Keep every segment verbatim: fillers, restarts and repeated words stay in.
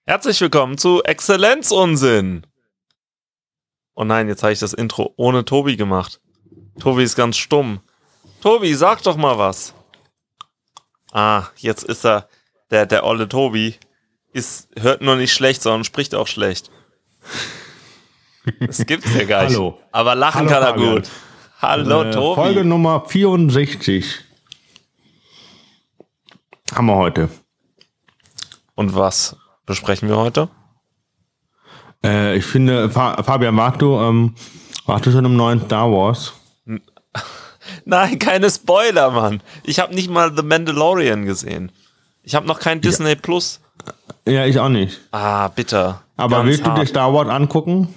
Herzlich willkommen zu Exzellenzunsinn. Oh nein, jetzt habe ich das Intro ohne Tobi gemacht. Tobi ist ganz stumm. Tobi, sag doch mal was. Ah, jetzt ist er, der, der olle Tobi, ist, hört nur nicht schlecht, sondern spricht auch schlecht. Das gibt's ja gar nicht. Hallo. Aber lachen Hallo, kann er Fabian. gut. Hallo, Äh, Tobi. Folge Nummer vierundsechzig haben wir heute. Und was besprechen wir heute? Äh, ich finde, Fa- Fabian, warst du, ähm, warst du schon im neuen Star Wars? Nein, keine Spoiler, Mann. Ich habe nicht mal The Mandalorian gesehen. Ich habe noch kein Disney Plus. Ja, ich auch nicht. Ah, bitter. Aber Ganz willst du dir hart. Star Wars angucken?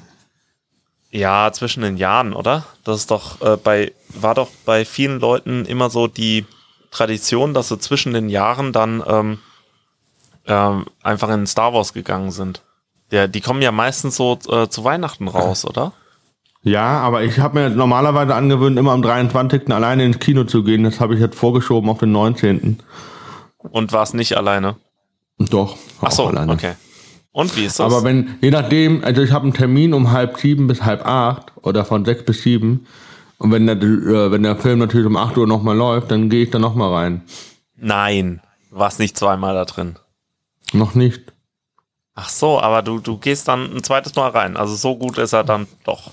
Ja, zwischen den Jahren, oder? Das ist doch äh, bei, war doch bei vielen Leuten immer so die Tradition, dass sie zwischen den Jahren dann ähm, ähm, einfach in Star Wars gegangen sind. Der, die kommen ja meistens so äh, zu Weihnachten raus, oder? Ja, aber ich habe mir normalerweise angewöhnt, immer am dreiundzwanzigsten alleine ins Kino zu gehen. Das habe ich jetzt vorgeschoben auf den neunzehnten Und war es nicht alleine? Doch. Ach auch so, alleine. okay. Und wie ist das? Aber wenn, je nachdem, also ich habe einen Termin um halb sieben bis halb acht oder von sechs bis sieben. Und wenn der, äh, wenn der Film natürlich um acht Uhr nochmal läuft, dann gehe ich da nochmal rein. Nein, du warst nicht zweimal da drin. Noch nicht. Ach so, aber du, du gehst dann ein zweites Mal rein. Also so gut ist er dann doch.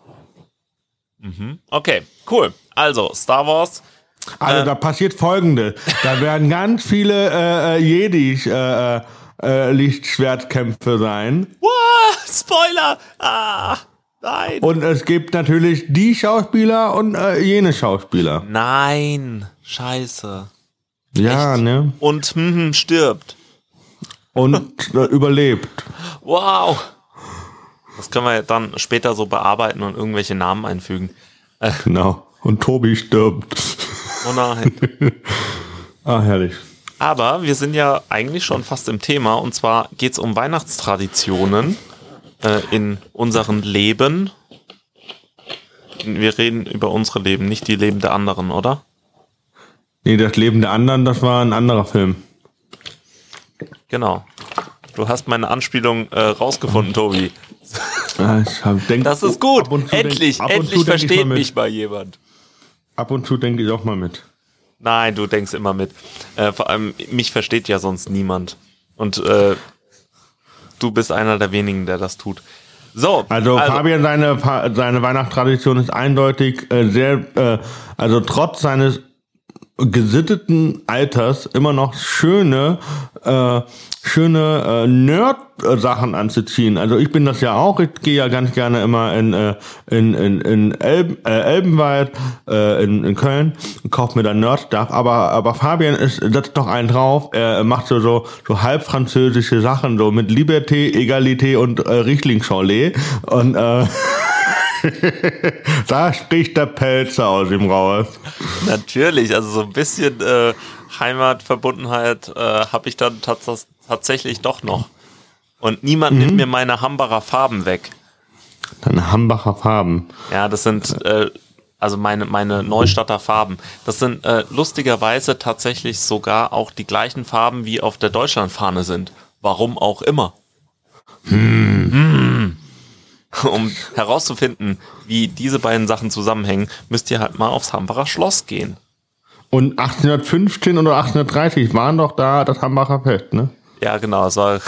Mhm. Okay, cool. Also, Star Wars. Also Äh. da passiert Folgendes. Da werden ganz viele äh, äh, Jedis äh, äh, Lichtschwertkämpfe sein. Wow, Spoiler! Ah, nein. Und es gibt natürlich die Schauspieler und äh, jene Schauspieler. Nein, scheiße. Ja, Echt? ne? Und hm, hm, stirbt. Und äh, überlebt. Wow. Das können wir dann später so bearbeiten und irgendwelche Namen einfügen. Genau. Und Tobi stirbt. Oh nein. Ah, herrlich. Aber wir sind ja eigentlich schon fast im Thema. Und zwar geht es um Weihnachtstraditionen äh, in unserem Leben. Wir reden über unsere Leben, nicht die Leben der anderen, oder? Nee, das Leben der anderen, das war ein anderer Film. Genau. Du hast meine Anspielung äh, rausgefunden, Tobi. Ah, ich hab, denk, Das ist gut. ab und zu Endlich, denk, ab und endlich zu denk ich versteht mal mit. mich mal jemand. Ab und zu denke ich auch mal mit. Nein, du denkst immer mit. Äh, vor allem, mich versteht ja sonst niemand. Und äh, du bist einer der wenigen, der das tut. So, Also, Fabian, seine, Pa- seine Weihnachtstradition ist eindeutig äh, sehr, äh, also trotz seines gesitteten Alters immer noch schöne, äh, schöne äh, Nerd-Sachen anzuziehen. Also ich bin das ja auch. Ich gehe ja ganz gerne immer in äh, in in, in Elben, äh, Elbenwald, äh, in, in Köln und kaufe mir dann Nerd-Stuff. Aber aber Fabian ist setzt doch einen drauf. Er macht so so so halb französische Sachen so mit Liberté, Egalité und äh, Riesling-Chaulet und äh, da spricht der Pelzer aus ihm raus. natürlich, also so ein bisschen äh, Heimatverbundenheit äh, habe ich dann tats- tatsächlich doch noch. Und niemand nimmt mir meine Hambacher Farben weg. Deine Hambacher Farben. Ja, das sind äh, also meine meine Neustadter Farben. Das sind äh, lustigerweise tatsächlich sogar auch die gleichen Farben, wie auf der Deutschlandfahne sind. Warum auch immer. Hm. Hm. Um herauszufinden, wie diese beiden Sachen zusammenhängen, müsst ihr halt mal aufs Hambacher Schloss gehen. Und achtzehnhundertfünfzehn oder achtzehnhundertdreißig waren doch da das Hambacher Fest, ne? Ja, genau, es war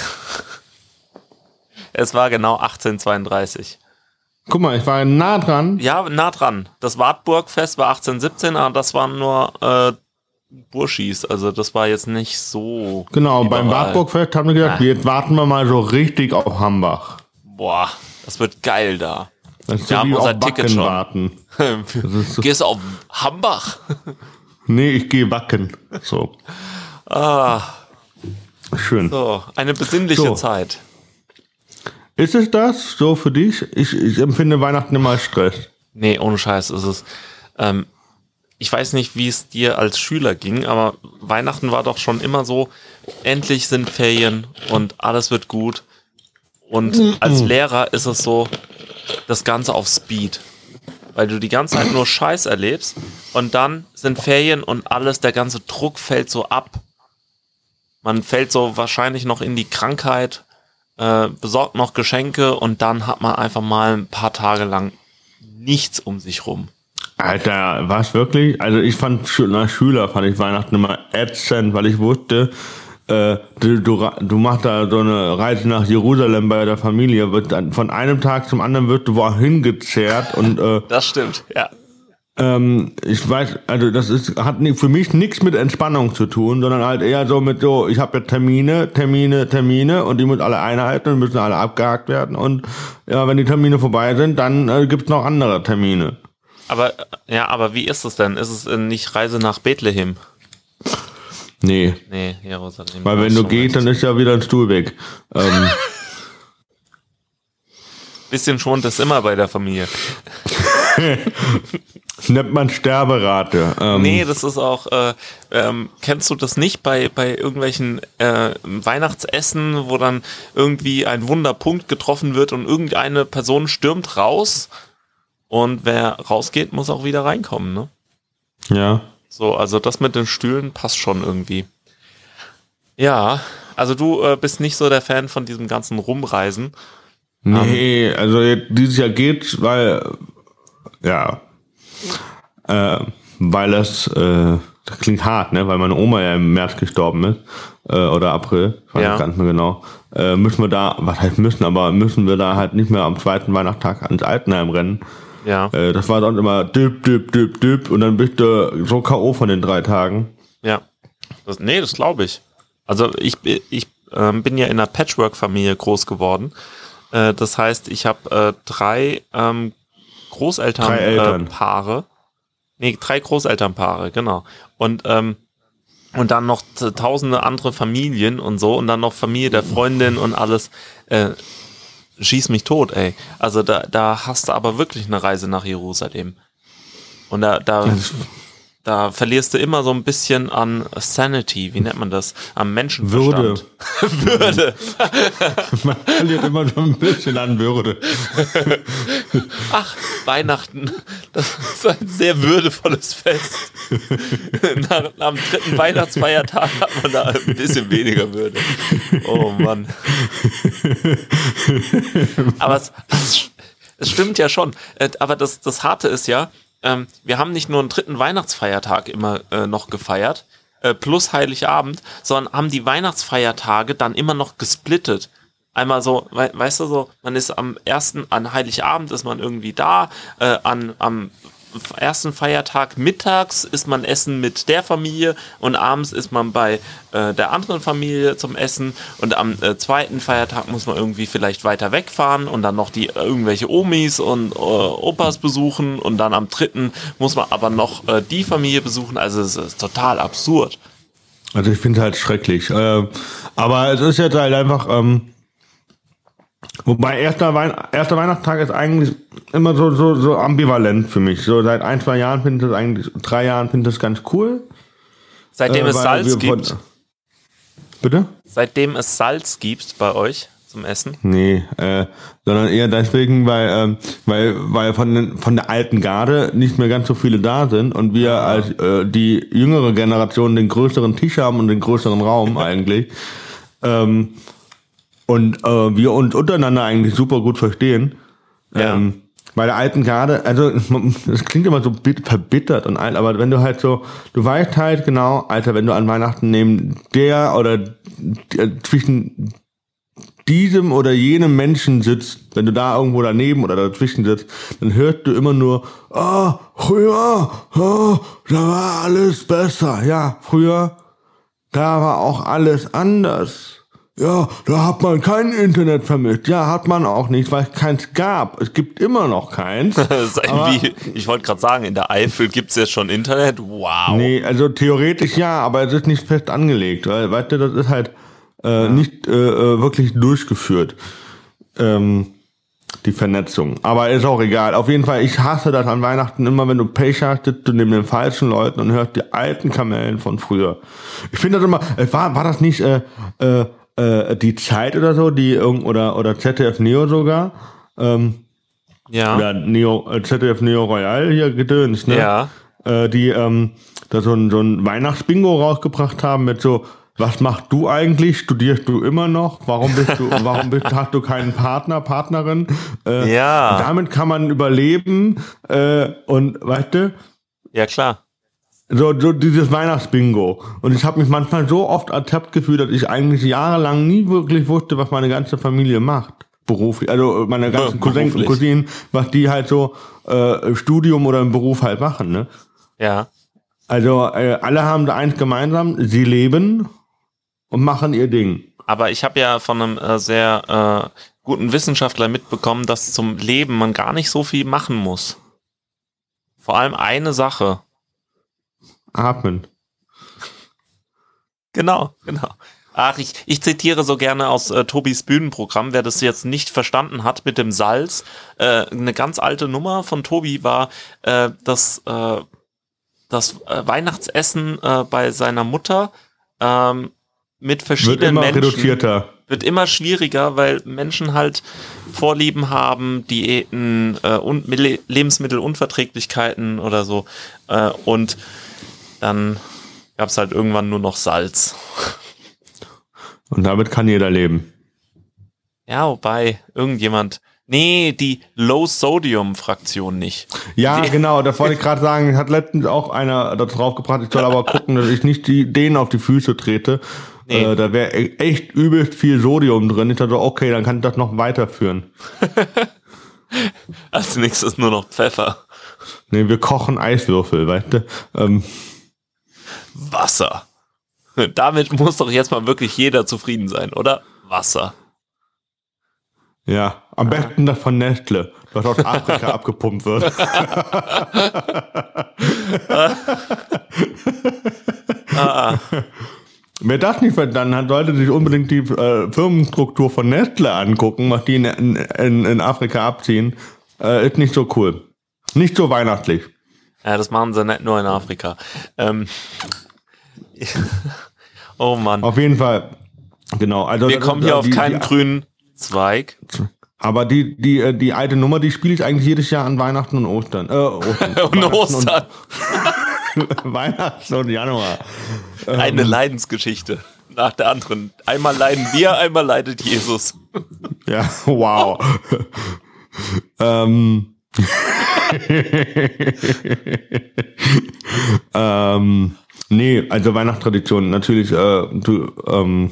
es war genau achtzehnhundertzweiunddreißig. Guck mal, ich war nah dran. Ja, nah dran. Das Wartburgfest war achtzehnhundertsiebzehn, aber das waren nur äh, Burschis, also das war jetzt nicht so. Genau, überall. beim Wartburgfest haben wir gesagt, Ah. jetzt warten wir mal so richtig auf Hambach. Boah, das wird geil da. Das ist Wir so haben wie unser auf Ticket Backen schon. warten. ist so- Gehst du auf Hambach? Nee, ich gehe backen. So, Ah, schön. so, eine besinnliche So. Zeit. Ist es das so für dich? Ich, ich empfinde Weihnachten immer als Stress. Nee, ohne Scheiß ist es. Ähm, ich weiß nicht, wie es dir als Schüler ging, aber Weihnachten war doch schon immer so, endlich sind Ferien und alles wird gut. Und als Lehrer ist es so, das Ganze auf Speed. Weil du die ganze Zeit nur Scheiß erlebst und dann sind Ferien und alles, der ganze Druck fällt so ab. Man fällt so wahrscheinlich noch in die Krankheit äh, besorgt noch Geschenke und dann hat man einfach mal ein paar Tage lang nichts um sich rum. Alter, was wirklich? Also ich fand, als Schüler fand ich Weihnachten immer ätzend, weil ich wusste, äh, du, du, du machst da so eine Reise nach Jerusalem bei der Familie, wird dann von einem Tag zum anderen wird du wohin gezerrt und äh, das stimmt, ja. Ähm, ich weiß, also das ist hat für mich nichts mit Entspannung zu tun, sondern halt eher so mit so, ich habe ja Termine, Termine, Termine und die müssen alle einhalten und müssen alle abgehakt werden und ja, wenn die Termine vorbei sind, dann äh, gibt's noch andere Termine. Aber ja, aber wie ist es denn? Ist es nicht Reise nach Bethlehem? Nee. Nee, Jerusalem. Weil wenn du gehst, dann ist ja wieder ein Stuhl weg. Ähm. Bisschen schont es immer bei der Familie. Nennt man Sterberate. Ähm. Nee, das ist auch, äh, ähm, kennst du das nicht bei, bei irgendwelchen äh, Weihnachtsessen, wo dann irgendwie ein Wunderpunkt getroffen wird und irgendeine Person stürmt raus und wer rausgeht, muss auch wieder reinkommen, ne? Ja. So, also das mit den Stühlen passt schon irgendwie. Ja, also du äh, bist nicht so der Fan von diesem ganzen Rumreisen. Nee, um. also jetzt, dieses Jahr geht's, weil, ja, äh, weil das, äh, das klingt hart, ne, weil meine Oma ja im März gestorben ist, äh, oder April, ich weiß ja. nicht ganz mehr genau, äh, müssen wir da, was heißt müssen, aber müssen wir da halt nicht mehr am zweiten Weihnachtstag ans Altenheim rennen. Ja. Äh, das war dann immer düpp, düpp, düpp, düpp und dann bist du so K O von den drei Tagen. Ja. Das, nee, das glaube ich. Also ich, ich ähm, bin ja in einer Patchwork-Familie groß geworden. Äh, das heißt, ich habe äh, drei ähm, Großelternpaare. Äh, nee, drei Großelternpaare, genau. Und ähm, und dann noch t- tausende andere Familien und so und dann noch Familie der Freundin und alles. Äh, schieß mich tot, ey. Also da, da hast du aber wirklich eine Reise nach Jerusalem. Und da, da, da verlierst du immer so ein bisschen an Sanity, wie nennt man das? Am Menschenverstand. Würde. Würde. Man verliert immer so ein bisschen an Würde. Ach, Weihnachten, das ist ein sehr würdevolles Fest. Nach, am dritten Weihnachtsfeiertag hat man da ein bisschen weniger Würde. Oh Mann. Aber es, es stimmt ja schon. Aber das, das Harte ist ja, ähm, wir haben nicht nur einen dritten Weihnachtsfeiertag immer äh, noch gefeiert, äh, plus Heiligabend, sondern haben die Weihnachtsfeiertage dann immer noch gesplittet. Einmal so, we- weißt du so, man ist am ersten, an Heiligabend ist man irgendwie da, äh, an, am ersten Feiertag mittags ist man essen mit der Familie und abends ist man bei äh, der anderen Familie zum Essen und am äh, zweiten Feiertag muss man irgendwie vielleicht weiter wegfahren und dann noch die äh, irgendwelche Omis und äh, Opas besuchen und dann am dritten muss man aber noch äh, die Familie besuchen, also es ist total absurd. Also ich finde es halt schrecklich. Äh, aber es ist jetzt halt einfach, ähm, wobei erster, Wein- erster Weihnachtstag ist eigentlich immer so, so, so ambivalent für mich. So seit ein, zwei Jahren finde ich das eigentlich, drei Jahren finde ich das ganz cool. Seitdem äh, es Salz gibt. Von, bitte? Seitdem es Salz gibt bei euch zum Essen? Nee, äh, sondern eher deswegen, weil, ähm, weil, weil von, den, von der alten Garde nicht mehr ganz so viele da sind und wir ah. als äh, die jüngere Generation den größeren Tisch haben und den größeren Raum eigentlich. Ähm, Und äh, wir uns untereinander eigentlich super gut verstehen. Ja. Ähm, bei der alten Garde, also das klingt immer so bit- verbittert und alt, aber wenn du halt so, du weißt halt genau, Alter, wenn du an Weihnachten neben der oder d- zwischen diesem oder jenem Menschen sitzt, wenn du da irgendwo daneben oder dazwischen sitzt, dann hörst du immer nur, ah, früher, oh, da war alles besser. Ja, früher, da war auch alles anders. Ja, da hat man kein Internet vermisst. Ja, hat man auch nicht, weil es keins gab. Es gibt immer noch keins. Das ist aber, wie, ich wollte gerade sagen, in der Eifel gibt es jetzt schon Internet. Wow. Nee, also theoretisch ja, aber es ist nicht fest angelegt. Weil, weißt du, das ist halt äh, ja. nicht äh, wirklich durchgeführt. Ähm, die Vernetzung. Aber ist auch egal. Auf jeden Fall, ich hasse das an Weihnachten immer, wenn du Pech hast, sitzt du neben den falschen Leuten und hörst die alten Kamellen von früher. Ich finde das immer, war, war das nicht äh, äh, äh, die Zeit oder so, die irgend oder oder Z D F Neo sogar, ähm, ja, oder Neo, äh, Z D F Neo Royal hier gedöns, ne? Ja. Äh, die ähm, da so ein so ein Weihnachtsbingo rausgebracht haben mit so Was machst du eigentlich? Studierst du immer noch? Warum bist du, warum bist, hast du keinen Partner, Partnerin? Äh, Ja. Damit kann man überleben. Äh, und weißt du, Ja, klar. so, so dieses Weihnachtsbingo. Und ich habe mich manchmal so oft ertappt gefühlt, dass ich eigentlich jahrelang nie wirklich wusste, was meine ganze Familie macht. Beruflich. Also meine ganzen Cousins und Cousinen, was die halt so äh, Studium oder im Beruf halt machen. Ne? Ja. Also äh, alle haben da eins gemeinsam, sie leben und machen ihr Ding. Aber ich habe ja von einem äh, sehr äh, guten Wissenschaftler mitbekommen, dass zum Leben man gar nicht so viel machen muss. Vor allem eine Sache. Atmen. Genau, genau. Ach, ich, ich zitiere so gerne aus äh, Tobis Bühnenprogramm, wer das jetzt nicht verstanden hat mit dem Salz. Äh, eine ganz alte Nummer von Tobi war äh, das, äh, das äh, Weihnachtsessen äh, bei seiner Mutter ähm, mit verschiedenen Wird immer Menschen. reduzierter. Wird immer schwieriger, weil Menschen halt Vorlieben haben, Diäten äh, und Le- Lebensmittelunverträglichkeiten oder so. Äh, und dann gab es halt irgendwann nur noch Salz. Und damit kann jeder leben. Ja, wobei irgendjemand... Nee, die Low-Sodium-Fraktion nicht. Ja, Die- genau, das wollte ich gerade sagen. Hat letztens auch einer da drauf gebracht. Ich soll aber gucken, dass ich nicht die, denen auf die Füße trete. Nee. Äh, da wäre e- echt übelst viel Sodium drin. Ich dachte, okay, dann kann ich das noch weiterführen. Als nächstes nur noch Pfeffer. Nee, wir kochen Eiswürfel, weißt du? Ähm, Wasser. Damit muss doch jetzt mal wirklich jeder zufrieden sein, oder? Wasser. ja, am besten das von Nestle, was aus Afrika abgepumpt wird. Ah, Wer das nicht verstanden hat, sollte sich unbedingt die äh, Firmenstruktur von Nestle angucken, was die in, in, in Afrika abziehen. Äh, ist nicht so cool. Nicht so weihnachtlich. ja, das machen sie nicht nur in Afrika. Ähm. Oh Mann. Auf jeden Fall. Genau. Also Wir das- kommen hier äh, auf die, keinen die, grünen Zweig. Aber die, die, äh, die alte Nummer, die spiele ich eigentlich jedes Jahr an Weihnachten und Ostern. Äh, Ostern. Und Weihnachten Ostern. Und, Weihnachten und Januar. Eine Leidensgeschichte nach der anderen. Einmal leiden wir, einmal leidet Jesus. Ja, wow. ähm. ähm. Nee, also Weihnachtstradition. Natürlich, äh, du, ähm,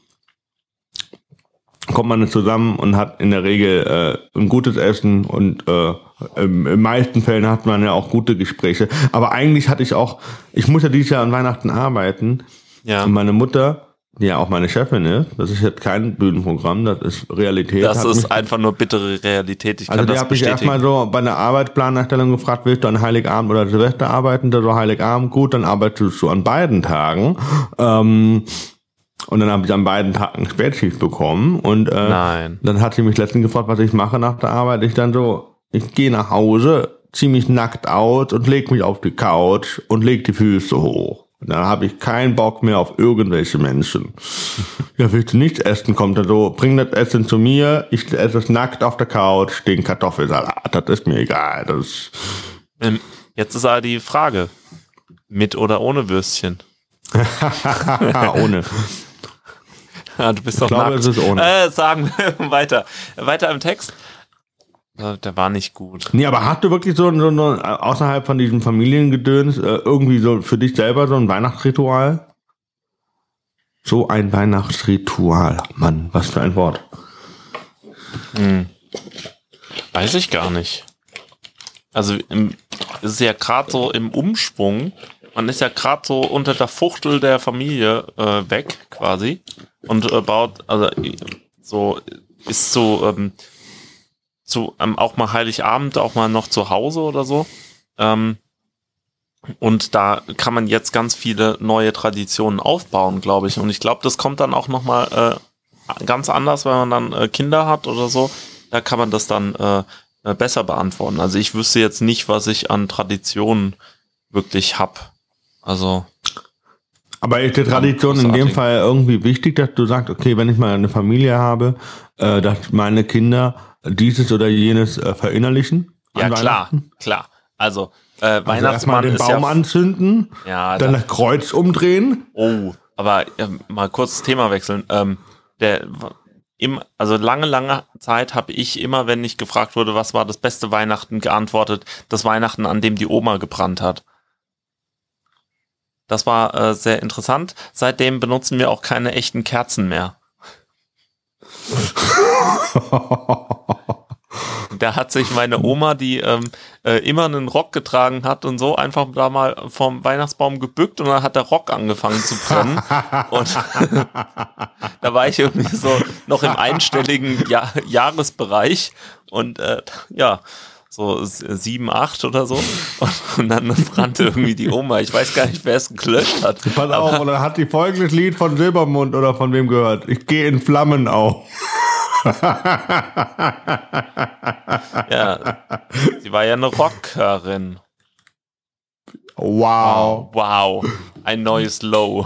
kommt man zusammen und hat in der Regel äh, ein gutes Essen und äh, im, in meisten Fällen hat man ja auch gute Gespräche. Aber eigentlich hatte ich auch, ich muss ja dieses Jahr an Weihnachten arbeiten. Ja. Und meine Mutter, die ja auch meine Chefin ist, das ist jetzt kein Bühnenprogramm, das ist Realität. Das hat ist mich, einfach nur bittere Realität. Ich kann also die das hat mich bestätigen. erstmal so bei einer Arbeitsplanerstellung gefragt, willst du an Heiligabend oder Silvester arbeiten? Da so Heiligabend, gut, dann arbeitest du an beiden Tagen. Ähm, und dann habe ich an beiden Tagen Spätschicht bekommen. Und äh, Nein. dann hat sie mich letztens gefragt, was ich mache nach der Arbeit. Ich dann so, ich gehe nach Hause, ziehe mich nackt aus und leg mich auf die Couch und leg die Füße hoch. Und dann habe ich keinen Bock mehr auf irgendwelche Menschen. Ja, willst du nichts essen? Kommt er so, bring das Essen zu mir, ich esse es nackt auf der Couch, den Kartoffelsalat, das ist mir egal. Das Ähm, Jetzt ist aber die Frage. Mit oder ohne Würstchen? ohne. Ja, du bist doch glaube, nackt. es ist ohne. Äh, sagen wir weiter. Weiter im Text. Äh, Der war nicht gut. Nee, aber hast du wirklich so, so, so außerhalb von diesem Familiengedöns äh, irgendwie so für dich selber so ein Weihnachtsritual? So ein Weihnachtsritual. Mann, was für ein Wort. Hm. Weiß ich gar nicht. Also im, es ist ja gerade so im Umschwung. Man ist ja gerade so unter der Fuchtel der Familie äh, weg quasi und äh, baut, also äh, so ist so ähm, zu ähm, auch mal Heiligabend auch mal noch zu Hause oder so. Ähm, und da kann man jetzt ganz viele neue Traditionen aufbauen, glaube ich. Und ich glaube, das kommt dann auch noch mal äh, ganz anders, wenn man dann äh, Kinder hat oder so. Da kann man das dann äh, äh, besser beantworten. Also ich wüsste jetzt nicht, was ich an Traditionen wirklich hab. Also Aber ist die Tradition in dem großartig. Fall irgendwie wichtig, dass du sagst, okay, wenn ich mal eine Familie habe, äh, dass meine Kinder dieses oder jenes äh, verinnerlichen? an ja klar, Weihnachten? klar. Also äh, Also erstmal Weihnachtsmann den ist Baum ja anzünden, ja dann da, das Kreuz umdrehen, oh, aber ähm, mal kurz das Thema wechseln. Ähm, der, im, also lange, lange Zeit habe ich immer, wenn ich gefragt wurde, was war das beste Weihnachten, geantwortet, das Weihnachten, an dem die Oma gebrannt hat. Das war äh, sehr interessant. Seitdem benutzen wir auch keine echten Kerzen mehr. Da hat sich meine Oma, die ähm, äh, immer einen Rock getragen hat und so, einfach da mal vom Weihnachtsbaum gebückt und dann hat der Rock angefangen zu brennen. Und da war ich irgendwie so noch im einstelligen Jahr- Jahresbereich und äh, ja, so sieben, acht oder so. Und, und dann brannte irgendwie die Oma. Ich weiß gar nicht, wer es gelöscht hat. Pass auf, oder hat die folgendes Lied von Silbermond oder von wem gehört? Ich gehe in Flammen auf. Ja, sie war ja eine Rockerin. Wow. Oh, wow, ein neues Low.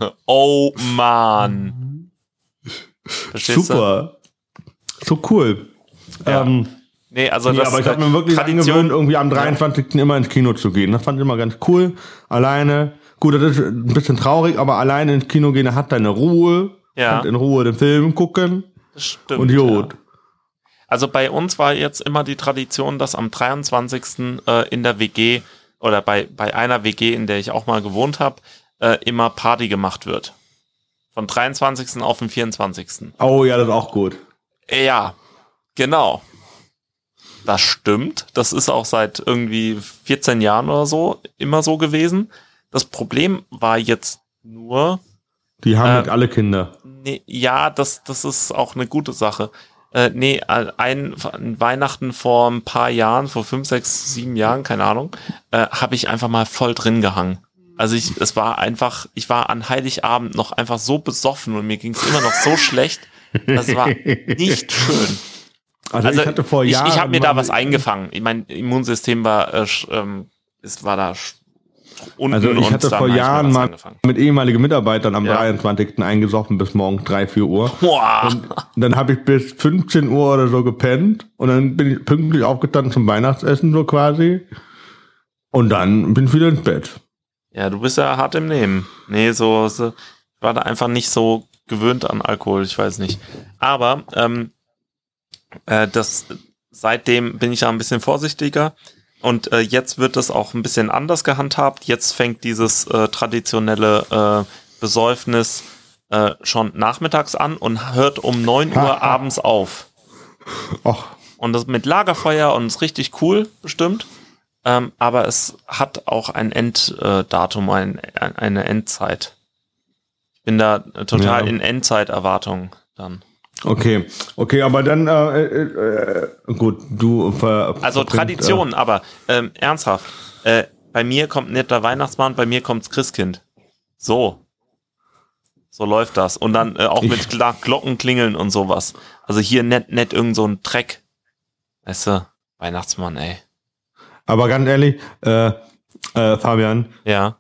Oh Mann. Verstehst Super. Du? So cool. Ja. Ähm, nee, also nee, das aber ich habe mir wirklich Tradition, angewöhnt, irgendwie am dreiundzwanzigsten immer ins Kino zu gehen. Das fand ich immer ganz cool. Alleine, gut, das ist ein bisschen traurig, aber alleine ins Kino gehen, da hat deine Ruhe. Ja. Kannst in Ruhe den Film gucken. Das stimmt, und gut. Ja. Also bei uns war jetzt immer die Tradition, dass am dreiundzwanzigsten Äh, in der W G oder bei, bei einer W G, in der ich auch mal gewohnt habe, äh, immer Party gemacht wird. Von dreiundzwanzigsten auf den vierundzwanzigsten Oh ja, das ist auch gut. Ja, genau. Das stimmt. Das ist auch seit irgendwie vierzehn Jahren oder so immer so gewesen. Das Problem war jetzt nur... Die haben äh, nicht alle Kinder. Nee, ja, das, das ist auch eine gute Sache. Äh, nee, ein, ein Weihnachten vor ein paar Jahren, vor fünf, sechs, sieben Jahren, keine Ahnung, äh, habe ich einfach mal voll drin gehangen. Also ich, es war einfach, ich war an Heiligabend noch einfach so besoffen und mir ging es immer noch so schlecht. Das war nicht schön. Also, Also ich hatte vor ich, Jahren... ich habe mir da mal- was eingefangen. Mein Immunsystem war, äh, sch- ähm, es war da sch- unten Also ich und hatte dann vor hab ich mir Jahren was mal angefangen. mit ehemaligen Mitarbeitern am Ja. dreiundzwanzigsten eingesoffen bis morgens drei, vier Uhr. Boah. Und dann habe ich bis fünfzehn Uhr oder so gepennt und dann bin ich pünktlich aufgestanden zum Weihnachtsessen so quasi. Und dann bin ich wieder ins Bett. Ja, du bist ja hart im Nehmen. Nee, so, so ich war da einfach nicht so gewöhnt an Alkohol, ich weiß nicht. Aber ähm, äh, das seitdem bin ich ja ein bisschen vorsichtiger und äh, jetzt wird das auch ein bisschen anders gehandhabt. Jetzt fängt dieses äh, traditionelle äh, Besäufnis äh, schon nachmittags an und hört um neun Uhr abends auf. Och, Und das mit Lagerfeuer und ist richtig cool, bestimmt. Ähm, aber es hat auch ein Enddatum, ein, ein, eine Endzeit. Ich bin da äh, total Ja. in Endzeiterwartung dann. okay. Okay, aber dann, äh, äh, äh, gut, du ver, Also verbringst, Tradition, aber ähm, ernsthaft. Äh, bei mir kommt nicht der Weihnachtsmann, bei mir kommt's Christkind. So. So läuft das. Und dann äh, auch Ich- mit Gla- Glockenklingeln und sowas. Also hier nicht, nicht irgend so ein Dreck. Weißt du, Weihnachtsmann, ey. Äh, aber ganz ehrlich, äh, äh, Fabian, Ja.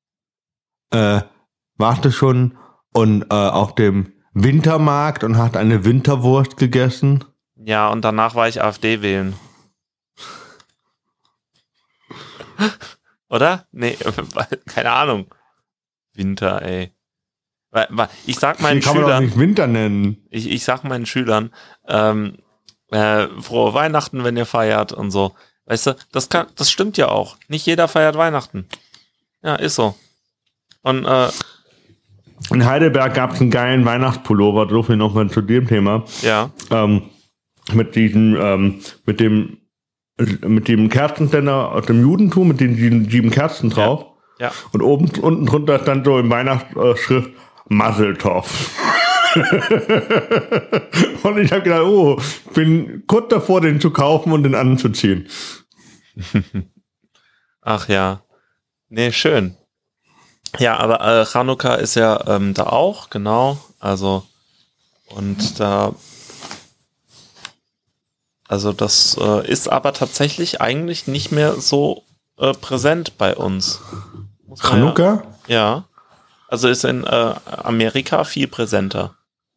äh, warst du schon und äh, auf dem Wintermarkt und hast eine Winterwurst gegessen? Ja, und danach war ich AfD wählen. Oder? Nee, keine Ahnung. Winter, ey. Weil- weil Ich sag meinen Die kann man doch Schülern, nicht Winter nennen. ich, ich sag meinen Schülern, ähm, äh, frohe Weihnachten, wenn ihr feiert und so. Weißt du, das kann, das stimmt ja auch. Nicht jeder feiert Weihnachten. Ja, ist so. Und äh, In Heidelberg gab es einen geilen Weihnachtspullover, so viel nochmal zu dem Thema. ja, Ähm, mit diesem, ähm, mit dem, mit dem Kerzenständer aus dem Judentum, mit den sieben, sieben Kerzen drauf. ja. Und oben, unten drunter stand so in Weihnachtsschrift Maseltov. Und ich habe gedacht, oh, ich bin kurz davor, den zu kaufen und den anzuziehen. Ach ja. Nee, schön. Ja, aber äh, Chanukka ist ja ähm, da auch, genau. Also, und da, also das äh, ist aber tatsächlich eigentlich nicht mehr so äh, präsent bei uns. Muss man Chanukka? Ja, ja. Also ist in äh, Amerika viel präsenter.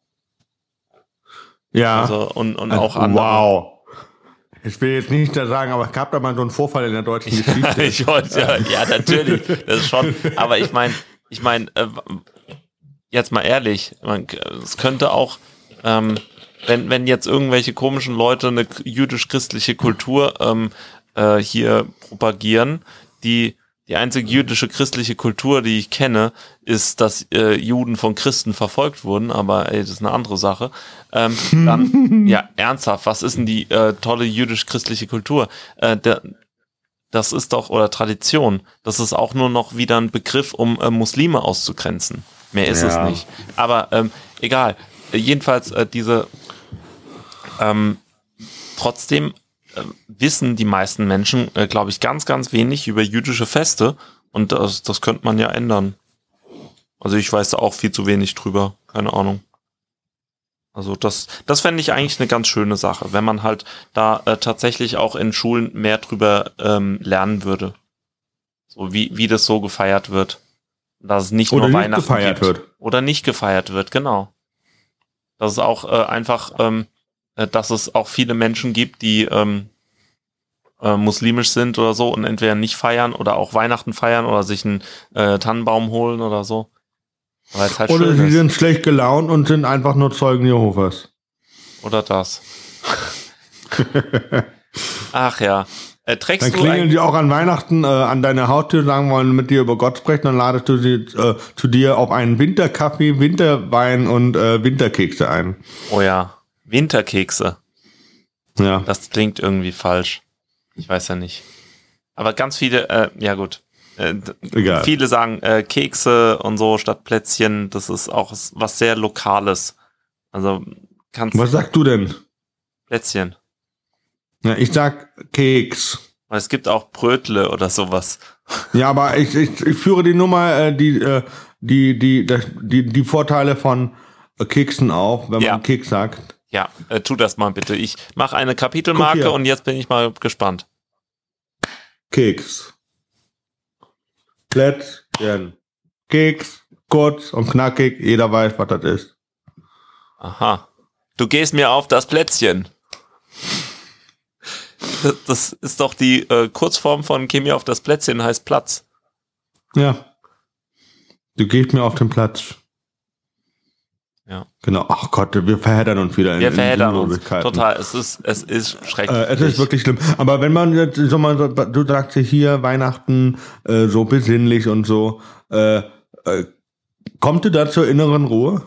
Ja. Also und, und Also, auch andere. wow. Ich will jetzt nicht da sagen, aber es gab da mal so einen Vorfall in der deutschen Geschichte. ich wollte ja, ja, natürlich, das ist schon. Aber ich meine, ich meine, äh, jetzt mal ehrlich, man, es könnte auch, ähm, wenn, wenn jetzt irgendwelche komischen Leute eine jüdisch-christliche Kultur ähm, äh, hier propagieren, die die einzige jüdische christliche Kultur, die ich kenne, ist, dass äh, Juden von Christen verfolgt wurden, aber ey, das ist eine andere Sache. Ähm, dann, ja, ernsthaft, was ist denn die äh, tolle jüdisch-christliche Kultur? Äh, der, das ist doch, oder Tradition, das ist auch nur noch wieder ein Begriff, um äh, Muslime auszugrenzen. Mehr ist Ja. es nicht. Aber ähm, egal, jedenfalls äh, diese ähm, trotzdem äh, wissen die meisten Menschen, äh, glaube ich, ganz, ganz wenig über jüdische Feste und das, das könnte man ja ändern. Also ich weiß da auch viel zu wenig drüber, keine Ahnung. Also das, das fände ich eigentlich eine ganz schöne Sache, wenn man halt da äh, tatsächlich auch in Schulen mehr drüber ähm, lernen würde. So wie, wie das so gefeiert wird. Dass es nicht Oder nur nicht Weihnachten gefeiert gibt. wird. Oder nicht gefeiert wird, genau. Dass es auch äh, einfach, ähm, äh, dass es auch viele Menschen gibt, die ähm, äh, muslimisch sind oder so und entweder nicht feiern oder auch Weihnachten feiern oder sich einen äh, Tannenbaum holen oder so. Weil es halt Oder schön sie ist. sind schlecht gelaunt und sind einfach nur Zeugen Jehovas. Oder das. Ach ja. Äh, trägst Dann du klingeln ein- die auch an Weihnachten äh, an deiner Haustür, sagen wollen mit dir über Gott sprechen, dann ladest du sie äh, zu dir auf einen Winterkaffee, Winterwein und äh, Winterkekse ein. Oh ja. Winterkekse. Ja. Das klingt irgendwie falsch. Ich weiß ja nicht. Aber ganz viele, äh, ja gut. Äh, d- Egal. Viele sagen äh, Kekse und so statt Plätzchen. Das ist auch s- was sehr Lokales. Also kannst Was sagst du denn? Plätzchen. Ja, ich sag Keks. Aber es gibt auch Brötle oder sowas. Ja, aber ich, ich, ich führe die Nummer, äh, die, äh, die, die, das- die, die Vorteile von äh, Keksen auf, wenn Ja. man Keks sagt. Ja, äh, tu das mal bitte. Ich mache eine Kapitelmarke hier. und jetzt bin ich mal gespannt. Keks. Plätzchen. Keks. Kurz und knackig. Jeder weiß, was das ist. Aha. Du gehst mir auf das Plätzchen. Das, das ist doch die äh, Kurzform von geh mir auf das Plätzchen, heißt Platz. Ja. Du gehst mir auf den Platz. Ja. Genau. Ach Gott, wir verheddern uns wieder in Wir in verheddern uns Sinnlosigkeiten. total. Es ist, es ist schrecklich. Äh, es ist wirklich schlimm. Aber wenn man jetzt, so mal, so, du sagst hier Weihnachten äh, so besinnlich und so, äh, äh, kommt du da zur inneren Ruhe?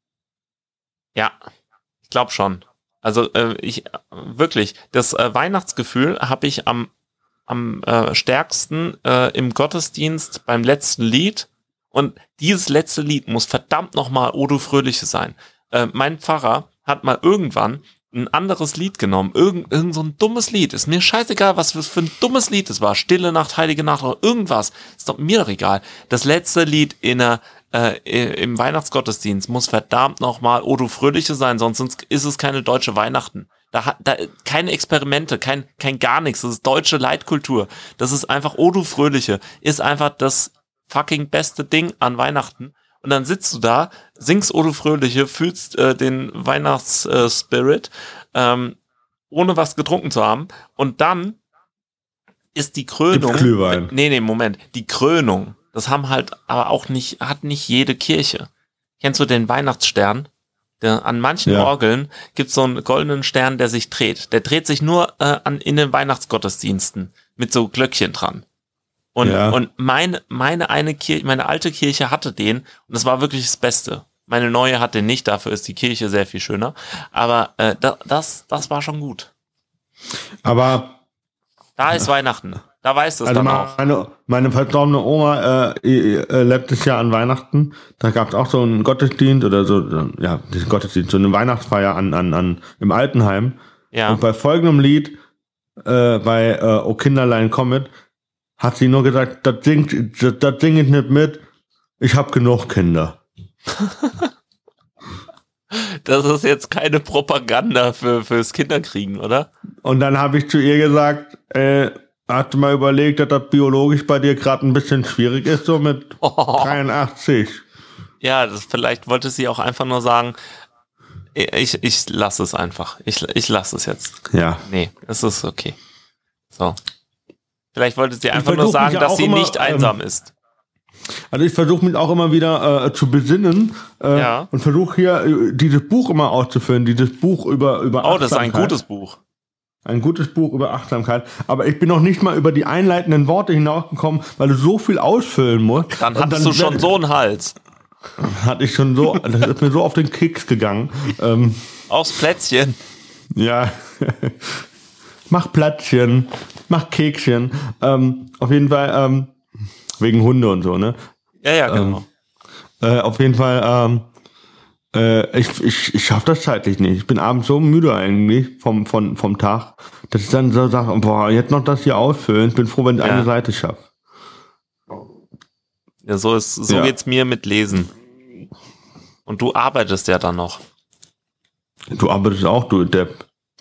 Ja, ich glaube schon. Also äh, ich wirklich, das äh, Weihnachtsgefühl habe ich am am äh, stärksten äh, im Gottesdienst beim letzten Lied. Und dieses letzte Lied muss verdammt nochmal O du Fröhliche sein. Äh, mein Pfarrer hat mal irgendwann ein anderes Lied genommen. Irgend, irgend so ein dummes Lied. Ist mir scheißegal, was das für ein dummes Lied es war. Stille Nacht, Heilige Nacht oder irgendwas. Ist doch mir doch egal. Das letzte Lied in der, äh, im Weihnachtsgottesdienst muss verdammt nochmal O du Fröhliche sein, sonst ist es keine deutsche Weihnachten. Da hat da keine Experimente, kein kein gar nichts. Das ist deutsche Leitkultur. Das ist einfach O du Fröhliche. Ist einfach das fucking beste Ding an Weihnachten. Und dann sitzt du da, singst O du Fröhliche, fühlst äh, den Weihnachtsspirit, äh, ähm, ohne was getrunken zu haben. Und dann ist die Krönung. Gibt's Glühwein? Nee, nee, Moment. Die Krönung, das haben halt aber auch nicht, hat nicht jede Kirche. Kennst du den Weihnachtsstern? Der, an manchen Ja. Orgeln gibt es so einen goldenen Stern, der sich dreht. Der dreht sich nur äh, an, in den Weihnachtsgottesdiensten mit so Glöckchen dran. Und, Ja. und meine, meine eine Kirche, meine alte Kirche hatte den und das war wirklich das Beste. Meine neue hat den nicht, dafür ist die Kirche sehr viel schöner. Aber äh, da, das, das war schon gut. Aber Da ist Weihnachten. Da weiß das also dann auch. meine, meine verstorbene Oma äh, äh, letztes Jahr an Weihnachten, da gab es auch so einen Gottesdienst oder so, äh, ja, diesen Gottesdienst, so eine Weihnachtsfeier an, an, an im Altenheim. Ja. Und bei folgendem Lied, äh, bei äh, O Kinderlein Kommet, hat sie nur gesagt, das singt, das, das sing ich nicht mit, ich hab genug Kinder. Das ist jetzt keine Propaganda für fürs Kinderkriegen, oder? Und dann habe ich zu ihr gesagt, äh, hast du mal überlegt, dass das biologisch bei dir gerade ein bisschen schwierig ist, so mit dreiundachtzig? Ja, das, vielleicht wollte sie auch einfach nur sagen, ich, ich lasse es einfach. Ich, ich lasse es jetzt. Ja. Nee, es ist okay. So. Vielleicht wollte sie einfach versuch nur sagen, mich ja dass auch sie immer, nicht ähm, einsam ist. Also ich versuche mich auch immer wieder äh, zu besinnen äh, Ja. und versuche hier äh, dieses Buch immer auszufüllen, dieses Buch über über Oh, das ist ein Achtsamkeit. gutes Buch. Ein gutes Buch über Achtsamkeit. Aber ich bin noch nicht mal über die einleitenden Worte hinausgekommen, weil du so viel ausfüllen musst. Dann Und hattest du schon so einen Hals. Hatte ich schon so, das ist mir so auf den Keks gegangen. Ähm, Aufs Plätzchen. ja. Mach Plätzchen, mach Kekschen. Ähm, auf jeden Fall, ähm, wegen Hunde und so, ne? Ja, ja, genau. Äh, auf jeden Fall, ähm, äh, ich, ich, ich schaffe das zeitlich nicht. Ich bin abends so müde eigentlich vom, vom, vom Tag, dass ich dann so sage, boah, jetzt noch das hier ausfüllen. Ich bin froh, wenn ich Ja. eine Seite schaffe. Ja, so ist, so Ja. geht's mir mit Lesen. Und du arbeitest ja dann noch. Du arbeitest auch, du Depp.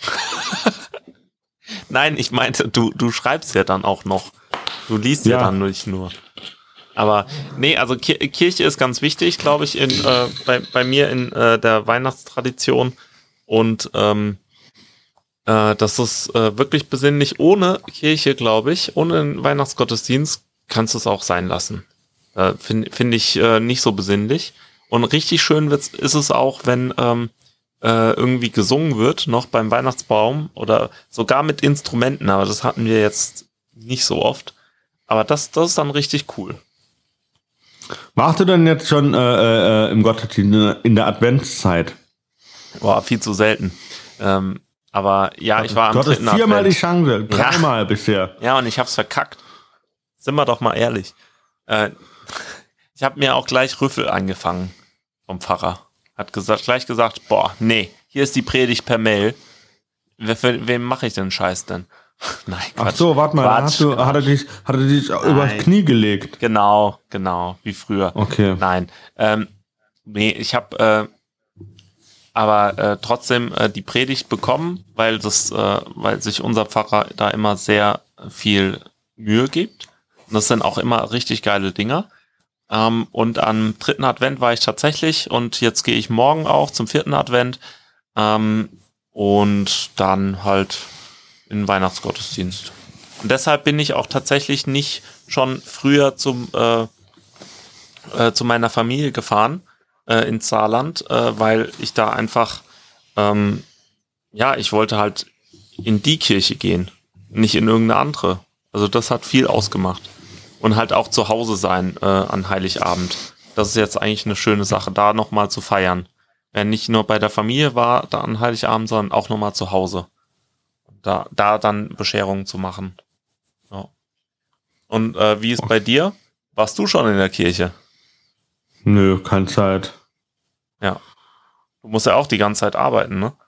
Nein, ich meinte, du, du schreibst ja dann auch noch. Du liest ja, Ja. dann nicht nur. Aber nee, also Ki- Kirche ist ganz wichtig, glaube ich, in, äh, bei, bei mir in äh, der Weihnachtstradition. Und ähm, äh, das ist äh, wirklich besinnlich. Ohne Kirche, glaube ich, ohne den Weihnachtsgottesdienst kannst du es auch sein lassen. Äh, Finde find ich äh, nicht so besinnlich. Und richtig schön wird's, ist es auch, wenn ähm, äh, irgendwie gesungen wird, noch beim Weihnachtsbaum oder sogar mit Instrumenten, aber das hatten wir jetzt nicht so oft. Aber das, das ist dann richtig cool. Warst du denn jetzt schon äh, äh, im Gottesdienst in der Adventszeit? Boah, viel zu selten. Ähm, aber ja, ich war am Du hattest dritten viermal die Advent. Chance, dreimal bisher. Ja, und ich hab's verkackt. Sind wir doch mal ehrlich. Äh, ich habe mir auch gleich Rüffel angefangen vom Pfarrer. Hat gesagt, gleich gesagt, boah, nee, hier ist die Predigt per Mail. Wer, für wem mache ich den Scheiß denn? Nein, Quatsch. Ach so, warte mal, Quatsch, hast du, hat er dich, hat er dich übers Knie gelegt? Genau, genau, wie früher. Okay. Nein, ähm, nee, ich habe äh, aber äh, trotzdem äh, die Predigt bekommen, weil das, äh, weil sich unser Pfarrer da immer sehr viel Mühe gibt. Und das sind auch immer richtig geile Dinger. Ähm, und am dritten Advent war ich tatsächlich und jetzt gehe ich morgen auch zum vierten Advent ähm, und dann halt in den Weihnachtsgottesdienst. Und deshalb bin ich auch tatsächlich nicht schon früher zum äh, äh, zu meiner Familie gefahren äh, ins Saarland, äh, weil ich da einfach ähm, ja, ich wollte halt in die Kirche gehen, nicht in irgendeine andere. Also das hat viel ausgemacht. Und halt auch zu Hause sein äh, an Heiligabend. Das ist jetzt eigentlich eine schöne Sache, da nochmal zu feiern. Wenn nicht nur bei der Familie war, da an Heiligabend, sondern auch nochmal zu Hause. Da, da dann Bescherungen zu machen. Ja. Und äh, wie ist bei dir? Warst du schon in der Kirche? Nö, keine Zeit. Ja. Du musst ja auch die ganze Zeit arbeiten, ne?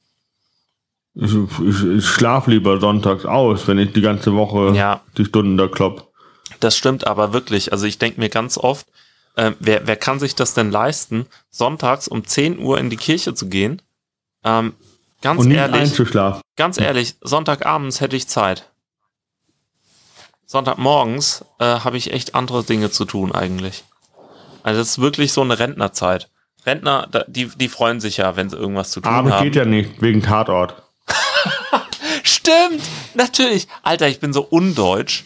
Ich, ich, ich schlaf lieber sonntags aus, wenn ich die ganze Woche Ja. die Stunden da klopp. Das stimmt aber wirklich. Also ich denke mir ganz oft, äh, wer, wer kann sich das denn leisten, sonntags um zehn Uhr in die Kirche zu gehen? Ähm, ganz Und nicht ehrlich, einzuschlafen. ganz ehrlich, Sonntagabends hätte ich Zeit. Sonntagmorgens äh, habe ich echt andere Dinge zu tun eigentlich. Also das ist wirklich so eine Rentnerzeit. Rentner, da- die, die freuen sich ja, wenn sie irgendwas zu tun Aber haben. geht ja nicht, wegen Tatort. Stimmt, natürlich. Alter, ich bin so undeutsch.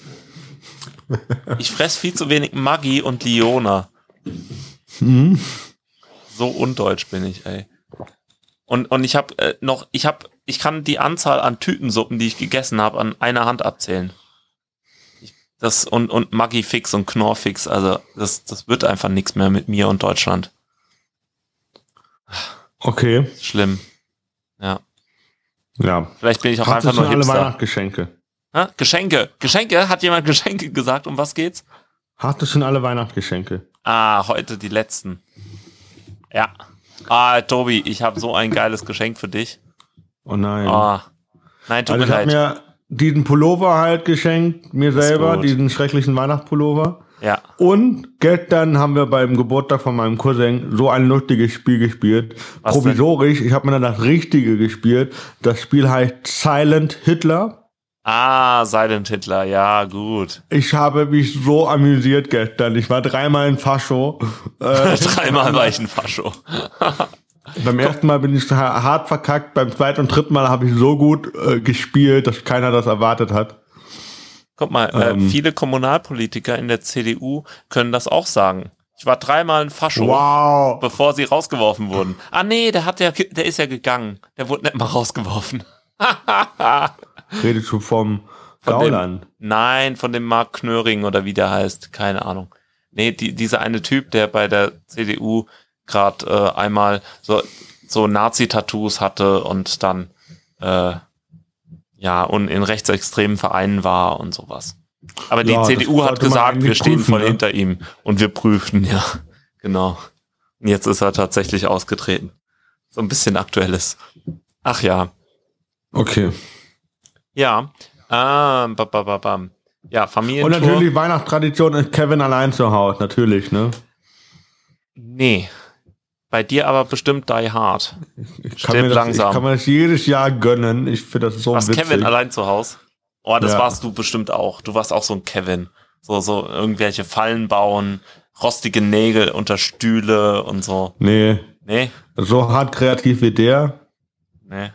Ich fress viel zu wenig Maggi und Liona. Mhm. So undeutsch bin ich, ey. Und, und ich habe äh, noch, ich habe, ich kann die Anzahl an Tütensuppen, die ich gegessen habe, an einer Hand abzählen. Ich, das und und Maggi Fix und Knorr Fix, also das das wird einfach nichts mehr mit mir und Deutschland. Okay. Schlimm. Ja. Ja. Vielleicht bin ich auch Hattest einfach du nur alle Hipster. Weihnachtsgeschenke? Ha? Geschenke, Geschenke, hat jemand Geschenke gesagt? Um was geht's? Hattest du schon alle Weihnachtsgeschenke? Ah, heute die letzten. Ja. Ah, Tobi, ich habe so ein geiles Geschenk für dich. Oh nein. Ah. Nein, tut also ich mir habe leid. mir diesen Pullover halt geschenkt, mir Ist selber, gut. diesen schrecklichen Weihnachtspullover. Ja. Und gestern haben wir beim Geburtstag von meinem Cousin so ein lustiges Spiel gespielt. Was Provisorisch, ich habe mir dann das Richtige gespielt. Das Spiel heißt Silent Hitler. Ah, Silent Hitler, ja, gut. Ich habe mich so amüsiert gestern. Ich war dreimal in Fascho. Äh, Dreimal war ich ein Fascho. beim ersten Mal bin ich ha- hart verkackt. Beim zweiten und dritten Mal habe ich so gut äh, gespielt, dass keiner das erwartet hat. Guck mal, Ähm. äh, viele Kommunalpolitiker in der C D U können das auch sagen. Ich war dreimal ein Fascho, Wow. bevor sie rausgeworfen wurden. Ah nee, der hat ja, der ist ja gegangen. Der wurde nicht mal rausgeworfen. Redest du vom Von Gauland? dem, nein, von dem Mark Knöring oder wie der heißt, keine Ahnung. Nee, die, dieser eine Typ, der bei der C D U gerade äh, einmal so, so Nazi-Tattoos hatte und dann äh, ja und in rechtsextremen Vereinen war und sowas. Aber die Ja, C D U das hat sollte man gesagt, wir eigentlich stehen prüfen, voll ne? hinter ihm und wir prüften, ja, genau. Und jetzt ist er tatsächlich ausgetreten. So ein bisschen Aktuelles. Ach ja. Okay. Ja. Ah, ba, ba, ba, bam. Ja, Und Familientour. natürlich Weihnachtstradition ist Kevin allein zu Hause, natürlich, ne? Nee. Bei dir aber bestimmt Die Hard. Ich kann, Stirb mir das, langsam. ich kann mir das jedes Jahr gönnen. Ich finde das so Was, witzig. Kevin allein zu Hause? Oh, das Ja. warst du bestimmt auch. Du warst auch so ein Kevin. So, so irgendwelche Fallen bauen, rostige Nägel unter Stühle und so. Nee, Nee? so hart kreativ wie der. Nee.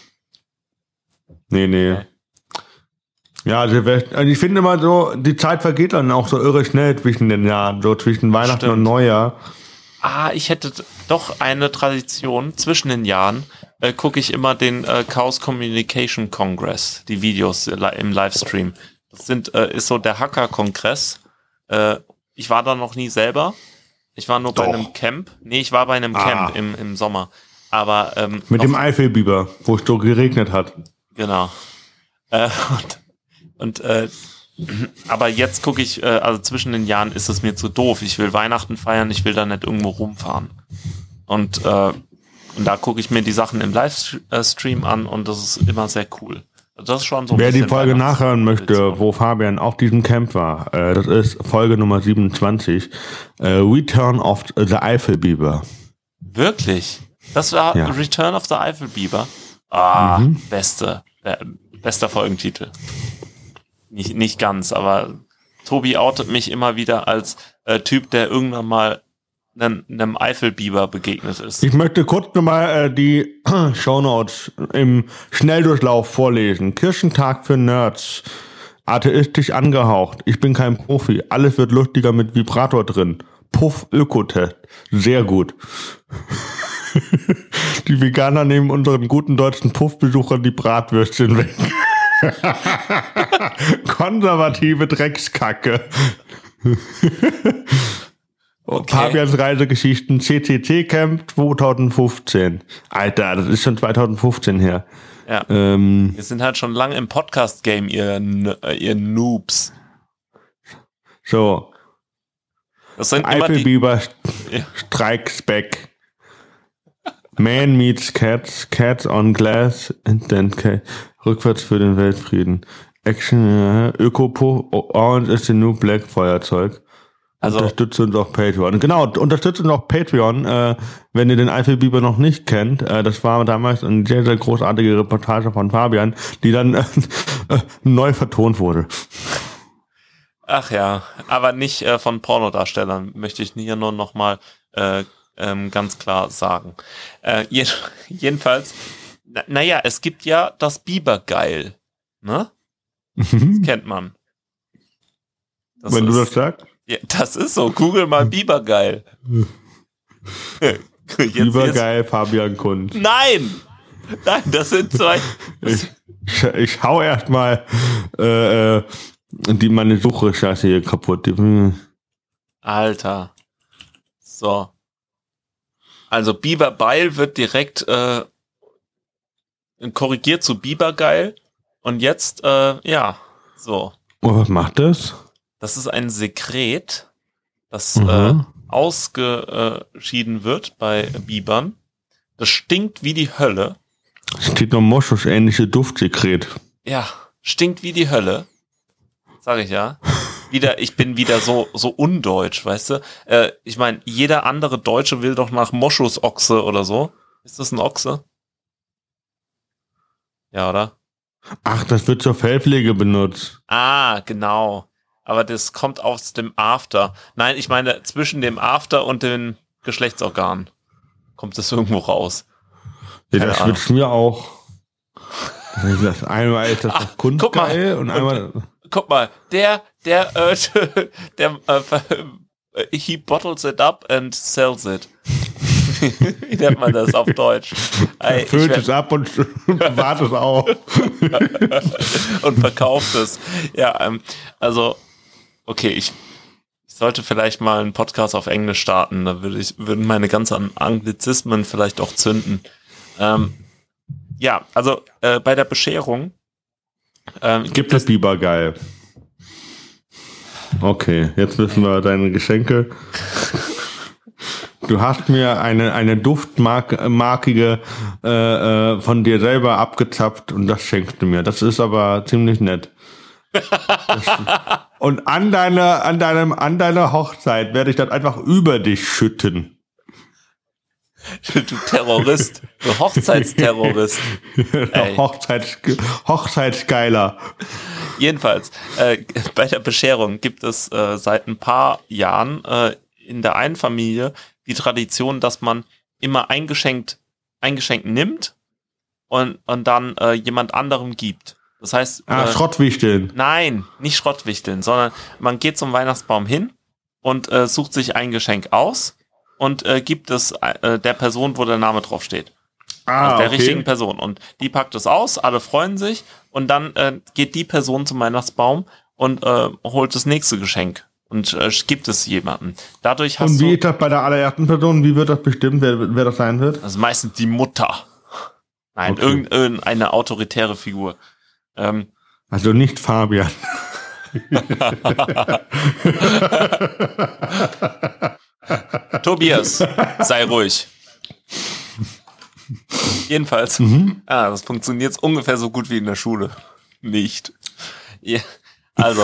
Nee, nee. Nee. Ja, Silvester. Also ich finde immer so, die Zeit vergeht dann auch so irre schnell zwischen den Jahren, so zwischen Weihnachten Stimmt. und Neujahr. Ah, ich hätte doch eine Tradition. Zwischen den Jahren äh, gucke ich immer den äh, Chaos Communication Congress, die Videos li- im Livestream. Das sind, äh, ist so der Hacker-Kongress. Äh, ich war da noch nie selber. Ich war nur bei Doch. einem Camp. Nee, ich war bei einem Ah. Camp im, im Sommer. Aber ähm, Mit noch- dem Eifelbiber, wo es so geregnet hat. Genau. Äh, und und äh, aber jetzt gucke ich, äh, also zwischen den Jahren ist es mir zu doof. Ich will Weihnachten feiern, ich will da nicht irgendwo rumfahren. Und, äh, und da gucke ich mir die Sachen im Livestream an und das ist immer sehr cool. Also das ist schon so ein Wer die bisschen Folge Weihnachts- nachhören möchte, Tradition. wo Fabian auf diesem Camp war, äh, das ist Folge Nummer siebenundzwanzig, äh, Return of the Eifelbiber. Wirklich? Das war Ja. Return of the Eifelbiber? Ah, Mhm. beste, äh, bester Folgentitel. Nicht, nicht ganz, aber Tobi outet mich immer wieder als äh, Typ, der irgendwann mal einem, einem Eifelbiber begegnet ist. Ich möchte kurz nochmal äh, die Shownotes im Schnelldurchlauf vorlesen. Kirchentag für Nerds. Atheistisch angehaucht. Ich bin kein Profi. Alles wird lustiger mit Vibrator drin. Puff Ökotest. Sehr gut. Die Veganer nehmen unseren guten deutschen Puffbesuchern die Bratwürstchen weg. Konservative Dreckskacke. Okay. Fabians Reisegeschichten C C C-Camp zwanzig fünfzehn. Alter, das ist schon zwanzig fünfzehn her. Ja. Ähm, Wir sind halt schon lange im Podcast-Game, ihr, N- äh, ihr Noobs. so, Das sind immer die... Eifelbiber Ja. Strikes Back. Man meets Cats, Cats on Glass, Instant Cat, rückwärts für den Weltfrieden. Action, äh, Öko-Po, Orange is the New Black Feuerzeug. Also, Unterstützt uns auf Patreon. Genau, unterstützt uns auf Patreon, äh, wenn ihr den Eifelbiber noch nicht kennt. Äh, das war damals eine sehr, sehr großartige Reportage von Fabian, die dann äh, äh, neu vertont wurde. ach ja, aber nicht äh, von Pornodarstellern, möchte ich hier nur noch mal äh, ähm, ganz klar sagen. Äh, je, jedenfalls, na, naja, es gibt ja das Bibergeil, ne? Das kennt man. Das wenn ist, du das sagst. Ja, das ist so. Google mal Bibergeil. Jetzt, Bibergeil, Fabian Kunz. Jetzt, nein! Nein, das sind zwei. Ich, ich, ich hau erstmal äh, äh, die meine Suchrecherche hier kaputt. Die, Alter. So. Also Biberbeil wird direkt äh, korrigiert zu Bibergeil. Und jetzt, äh, ja, so. oh, was macht das? Das ist ein Sekret, das Mhm. äh, ausgeschieden wird bei Bibern. Das stinkt wie die Hölle. Steht noch Moschus-ähnliche Duftsekret. Ja, stinkt wie die Hölle. Sag ich ja. Wieder, ich bin wieder so so undeutsch, weißt du? Äh, ich meine, jeder andere Deutsche will doch nach Moschusochse oder so. Ist das ein Ochse? Ja, oder? Ach, das wird zur Fellpflege benutzt. Ah, genau. Aber das kommt aus dem After. Nein, ich meine, zwischen dem After und dem Geschlechtsorgan kommt es irgendwo raus. Ja, Keine das Ahnung. wird mir auch. Das einmal ist das Ach, noch Kunstgeil guck mal. und einmal. guck mal, der, der, äh, der, äh, he bottles it up and sells it. Wie nennt man das auf Deutsch? Er füllt es ab und bewahrt es auf. Und verkauft es. Ja, ähm, also, okay, ich, ich sollte vielleicht mal einen Podcast auf Englisch starten, da würde ich, würden meine ganzen Anglizismen vielleicht auch zünden. Ähm, ja, also äh, bei der Bescherung ähm, gibt, gibt es Biber geil. Okay, jetzt wissen wir deine Geschenke. Du hast mir eine, eine duftmarkige äh, äh, von dir selber abgezapft und das schenkst du mir. Das ist aber ziemlich nett. Das, und an deiner, an deinem, an deiner Hochzeit werde ich das einfach über dich schütten. Du Terrorist. Du Hochzeitsterrorist. Hochzeits, Hochzeitsgeiler. Jedenfalls, äh, bei der Bescherung gibt es äh, seit ein paar Jahren äh, in der einen Familie die Tradition, dass man immer ein Geschenk, ein Geschenk nimmt und, und dann äh, jemand anderem gibt. Das heißt... Ah, äh, Schrottwichteln. Nein, nicht Schrottwichteln, sondern man geht zum Weihnachtsbaum hin und äh, sucht sich ein Geschenk aus und äh, gibt es äh, der Person, wo der Name draufsteht. Ah, also der okay. richtigen Person. Und die packt es aus, alle freuen sich und dann äh, geht die Person zum Weihnachtsbaum und äh, holt das nächste Geschenk. Und äh, gibt es jemanden. Dadurch hast und wie du, ist das bei der allerersten Person? Wie wird das bestimmt, wer, wer das sein wird? also meistens die Mutter. Nein, Okay. irgend, irgendeine autoritäre Figur. Ähm, Also nicht Fabian. Tobias, sei ruhig. Jedenfalls, Mhm. ah, das funktioniert ungefähr so gut wie in der Schule. Nicht. Ja, also.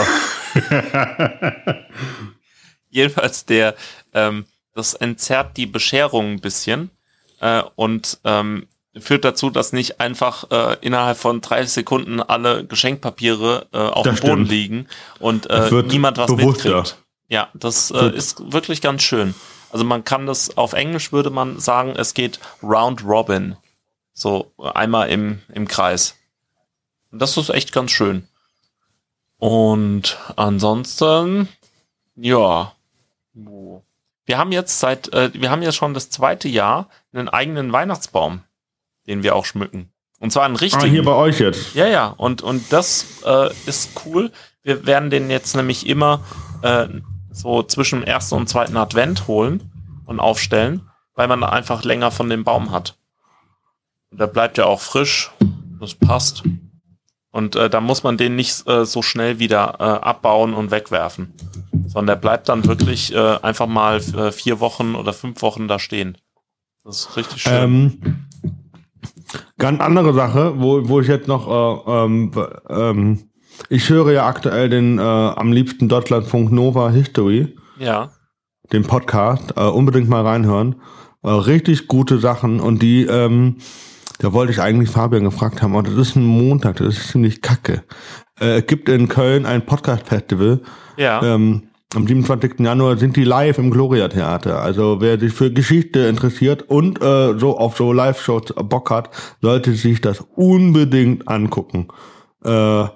Jedenfalls der, ähm, das entzerrt die Bescherung ein bisschen äh, und ähm, führt dazu, dass nicht einfach äh, innerhalb von dreißig Sekunden alle Geschenkpapiere äh, auf Das dem Boden stimmt. liegen und äh, Es wird niemand was bewusster. mitkriegt. Ja, das äh, Wird- ist wirklich ganz schön. Also man kann das, auf Englisch würde man sagen, es geht round robin. So einmal im, im Kreis. Und das ist echt ganz schön. Und ansonsten, ja. Wir haben jetzt seit, äh, wir haben jetzt schon das zweite Jahr einen eigenen Weihnachtsbaum, den wir auch schmücken. Und zwar einen Ah, richtigen. hier bei euch jetzt. Ja, ja, und, und das äh, ist cool. Wir werden den jetzt nämlich immer äh, so zwischen dem ersten und zweiten Advent holen und aufstellen, weil man einfach länger von dem Baum hat. Und der bleibt ja auch frisch, das passt. Und äh, da muss man den nicht äh, so schnell wieder äh, abbauen und wegwerfen, sondern der bleibt dann wirklich äh, einfach mal äh, vier Wochen oder fünf Wochen da stehen. Das ist richtig schön. Ähm, ganz andere Sache, wo, wo ich jetzt noch, äh, ähm, ähm, ich höre ja aktuell den äh, am liebsten Deutschlandfunk Nova History, Ja, den Podcast, äh, unbedingt mal reinhören. Äh, richtig gute Sachen und die, ähm, da wollte ich eigentlich Fabian gefragt haben, aber das ist ein Montag, das ist ziemlich kacke. Äh, es gibt in Köln ein Podcast-Festival. ja. Ähm, am siebenundzwanzigsten Januar sind die live im Gloria Theater. Also wer sich für Geschichte interessiert und äh, so auf so Live-Shows Bock hat, sollte sich das unbedingt angucken. Äh, wer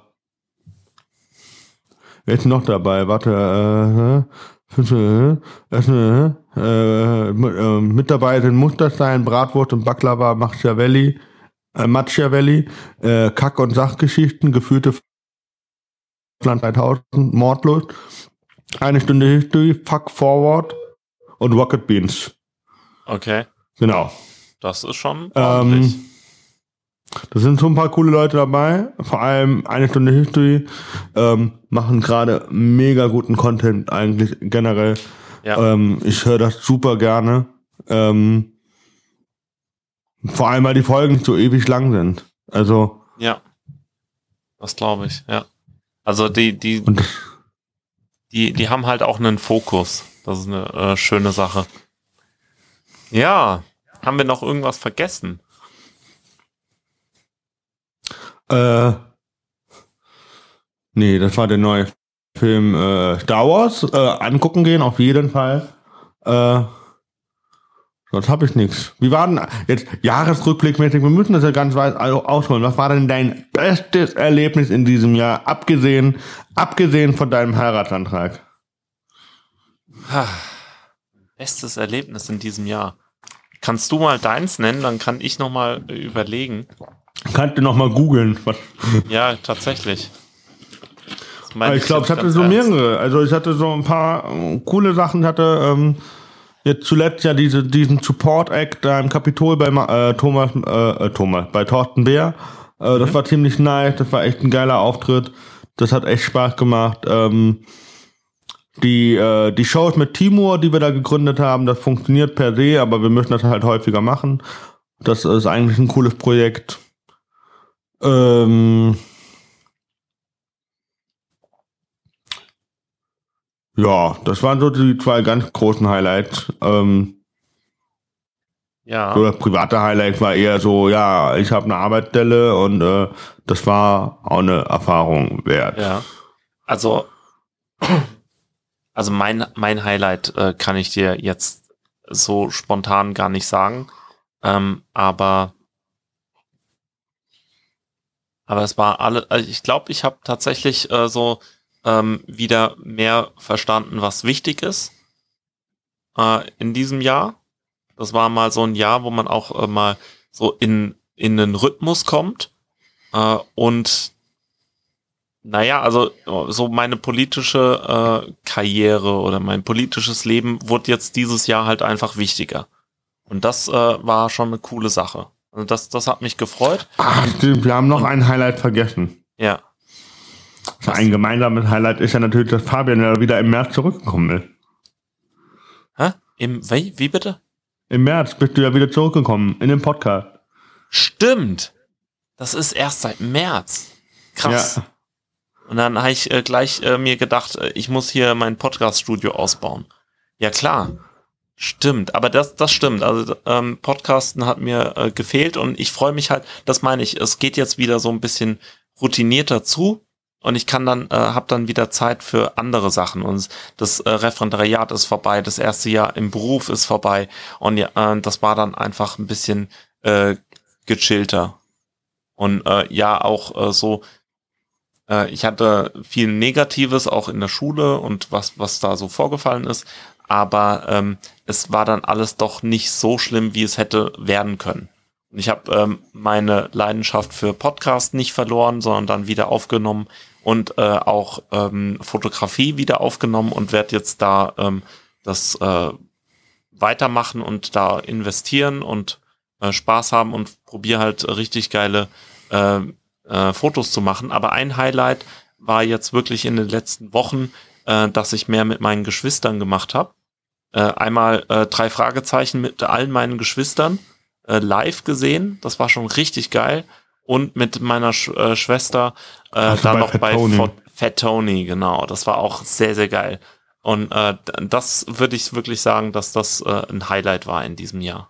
ist noch dabei? Warte, äh, äh, äh, äh, äh, mit dabei sind Musterstein, Bratwurst und Baklava, Machiavelli, äh, Machiavelli, äh, Kack- und Sachgeschichten, geführte Land dreitausend, Mordlos, eine Stunde History, Fuck Forward und Rocket Beans. Okay. Genau. Das ist schon ordentlich. Ähm, da sind schon ein paar coole Leute dabei. Vor allem eine Stunde History ähm, machen gerade mega guten Content eigentlich generell. Ja. Ähm, ich höre das super gerne. Ähm, vor allem, weil die Folgen nicht so ewig lang sind. Also Ja. Das glaube ich, ja. Also die, die, und die, die haben halt auch einen Fokus. Das ist eine äh, schöne Sache. Ja. Haben wir noch irgendwas vergessen? Äh, nee, das war der neue Film äh, Star Wars. Äh, angucken gehen, auf jeden Fall. Äh, Sonst habe ich nichts. Wie war denn jetzt Jahresrückblickmäßig? Wir müssen das ja ganz weit ausholen. Was war denn dein bestes Erlebnis in diesem Jahr, abgesehen, abgesehen von deinem Heiratsantrag? Bestes Erlebnis in diesem Jahr. Kannst du mal deins nennen, dann kann ich nochmal überlegen. Kannst du nochmal googeln. Ja, tatsächlich. Ich glaube, ich hatte so mehrere. Also ich hatte so ein paar äh, coole Sachen. Ich hatte ähm, jetzt zuletzt ja diese, diesen Support-Act da im Kapitol bei äh, Thomas, äh, Thomas, bei Thorsten Bär. Äh, das mhm. war ziemlich nice. Das war echt ein geiler Auftritt. Das hat echt Spaß gemacht. Ähm, die, äh, die Shows mit Timur, die wir da gegründet haben, das funktioniert per se, aber wir müssen das halt häufiger machen. Das ist eigentlich ein cooles Projekt. Ähm, Ja, das waren so die zwei ganz großen Highlights. Ähm, ja. So das private Highlight war eher so, ja, ich habe eine Arbeitsstelle und äh, das war auch eine Erfahrung wert. Ja. Also, also mein mein Highlight äh, kann ich dir jetzt so spontan gar nicht sagen, ähm, aber aber es war alle. Also ich glaube, ich habe tatsächlich äh, so Ähm, wieder mehr verstanden, was wichtig ist äh, in diesem Jahr. Das war mal so ein Jahr, wo man auch äh, mal so in in einen Rhythmus kommt äh, und naja, also so meine politische äh, Karriere oder mein politisches Leben wurde jetzt dieses Jahr halt einfach wichtiger. Und das äh, war schon eine coole Sache. Also das, das hat mich gefreut. Ach, stimmt, wir haben noch und, ein Highlight vergessen. Ja. Ein gemeinsames Highlight ist ja natürlich, dass Fabian ja wieder im März zurückgekommen ist. Hä? Im, wie, wie bitte? Im März bist du ja wieder zurückgekommen, in den Podcast. Stimmt! Das ist erst seit März. Krass. Ja. Und dann habe ich äh, gleich äh, mir gedacht, äh, ich muss hier mein Podcast-Studio ausbauen. Ja klar, stimmt. Aber das das stimmt. Also ähm, Podcasten hat mir äh, gefehlt und ich freue mich halt, das meine ich, es geht jetzt wieder so ein bisschen routinierter zu. Und ich kann dann, äh, habe dann wieder Zeit für andere Sachen. Und das äh, Referendariat ist vorbei, das erste Jahr im Beruf ist vorbei. Und ja, äh, das war dann einfach ein bisschen äh, gechillter. Und äh, ja, auch äh, so, äh, ich hatte viel Negatives auch in der Schule und was was da so vorgefallen ist. Aber ähm, es war dann alles doch nicht so schlimm, wie es hätte werden können. Und ich habe ähm, meine Leidenschaft für Podcast nicht verloren, sondern dann wieder aufgenommen und äh, auch ähm, Fotografie wieder aufgenommen und werde jetzt da ähm, das äh, weitermachen und da investieren und äh, Spaß haben und probiere halt richtig geile äh, äh, Fotos zu machen. Aber ein Highlight war jetzt wirklich in den letzten Wochen, äh, dass ich mehr mit meinen Geschwistern gemacht habe. Äh, einmal äh, drei Fragezeichen mit allen meinen Geschwistern äh, live gesehen. Das war schon richtig geil. Und mit meiner Sch äh, Schwester äh, dann noch bei Fat, Fat Tony, genau. Das war auch sehr, sehr geil. Und äh, das würde ich wirklich sagen, dass das äh, ein Highlight war in diesem Jahr.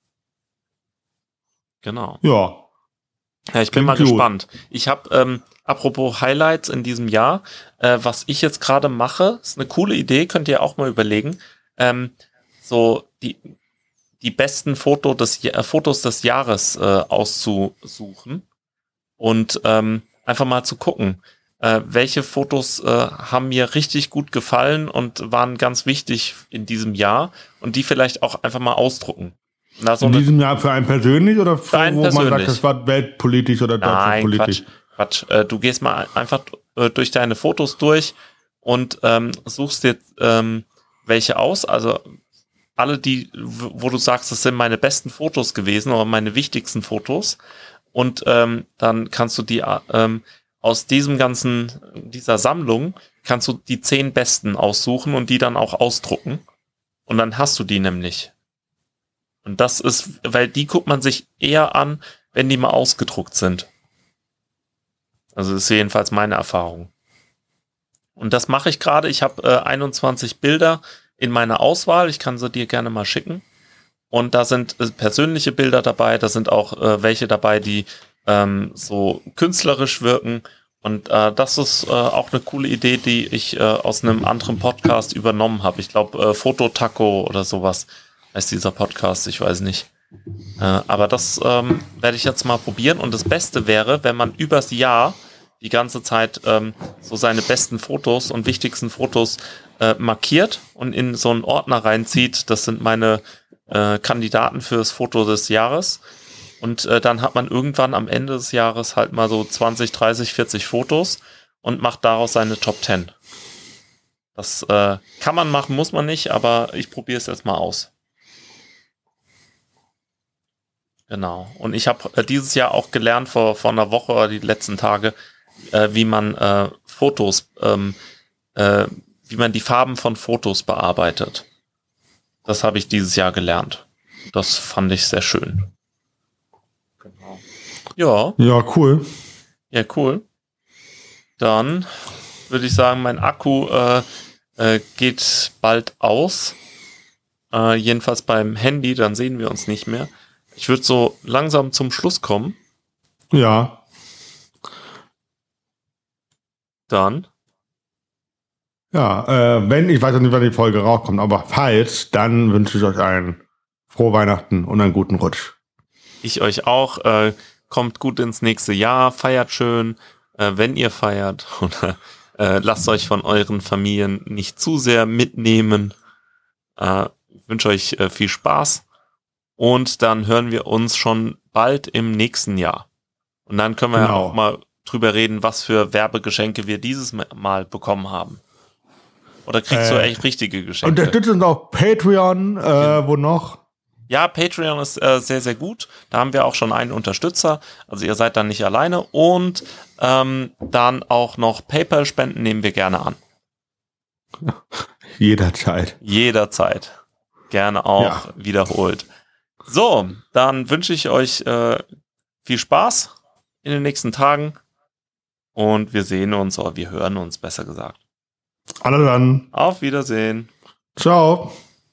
Genau. Ja. Ja, ich bin mal gut. gespannt. Ich habe, ähm, apropos Highlights in diesem Jahr, äh, was ich jetzt gerade mache, ist eine coole Idee, könnt ihr auch mal überlegen. Ähm, so die die besten Foto des, äh, Fotos des Jahres äh, auszusuchen und ähm, einfach mal zu gucken, äh, welche Fotos äh, haben mir richtig gut gefallen und waren ganz wichtig in diesem Jahr und die vielleicht auch einfach mal ausdrucken. Na, so in diesem Jahr für einen persönlich oder für, einen wo persönlich. man sagt, das war weltpolitisch oder deutschlandpolitisch? Nein, Quatsch, Quatsch. Äh, du gehst mal einfach äh, durch deine Fotos durch und ähm, suchst dir ähm, welche aus, also alle die, wo du sagst, das sind meine besten Fotos gewesen oder meine wichtigsten Fotos und ähm, dann kannst du die ähm, aus diesem ganzen, dieser Sammlung kannst du die zehn besten aussuchen und die dann auch ausdrucken und dann hast du die nämlich. Und das ist, weil die guckt man sich eher an, wenn die mal ausgedruckt sind. Also das ist jedenfalls meine Erfahrung. Und das mache ich gerade. Ich habe äh, einundzwanzig Bilder in meiner Auswahl. Ich kann sie dir gerne mal schicken. Und da sind äh, persönliche Bilder dabei. Da sind auch äh, welche dabei, die ähm, so künstlerisch wirken. Und äh, das ist äh, auch eine coole Idee, die ich äh, aus einem anderen Podcast übernommen habe. Ich glaube, äh, Fototaco oder sowas. heißt dieser Podcast, ich weiß nicht. Äh, aber das ähm, werde ich jetzt mal probieren. Und das Beste wäre, wenn man übers Jahr die ganze Zeit ähm, so seine besten Fotos und wichtigsten Fotos äh, markiert und in so einen Ordner reinzieht. Das sind meine äh, Kandidaten fürs Foto des Jahres. Und äh, dann hat man irgendwann am Ende des Jahres halt mal so zwanzig, dreißig, vierzig Fotos und macht daraus seine Top zehn. Das äh, kann man machen, muss man nicht, aber ich probiere es jetzt mal aus. Genau. Und ich habe äh, dieses Jahr auch gelernt, vor, vor einer Woche oder die letzten Tage, äh, wie man äh, Fotos, ähm, äh, wie man die Farben von Fotos bearbeitet. Das habe ich dieses Jahr gelernt. Das fand ich sehr schön. Genau. Ja. Ja, cool. Ja, cool. Dann würde ich sagen, mein Akku äh, äh, geht bald aus. Äh, jedenfalls beim Handy, dann sehen wir uns nicht mehr. Ich würde so langsam zum Schluss kommen. Ja. Dann. Ja, äh, wenn, ich weiß nicht, wann die Folge rauskommt, aber falls, dann wünsche ich euch einen frohe Weihnachten und einen guten Rutsch. Ich euch auch. Äh, kommt gut ins nächste Jahr, feiert schön, äh, wenn ihr feiert. Oder äh, lasst euch von euren Familien nicht zu sehr mitnehmen. Äh, ich wünsche euch äh, viel Spaß. Und dann hören wir uns schon bald im nächsten Jahr. Und dann können wir Genau. ja auch mal drüber reden, was für Werbegeschenke wir dieses Mal bekommen haben. Oder kriegst Äh, du echt richtige Geschenke? Unterstützt uns auf Patreon, äh, wo noch? Ja, Patreon ist äh, sehr, sehr gut. Da haben wir auch schon einen Unterstützer. Also ihr seid dann nicht alleine. Und ähm, dann auch noch PayPal-Spenden nehmen wir gerne an. Jederzeit. Jederzeit. Gerne auch Ja. wiederholt. So, dann wünsche ich euch äh, viel Spaß in den nächsten Tagen. Und wir sehen uns, oder wir hören uns, besser gesagt. Alle dann. Auf Wiedersehen. Ciao.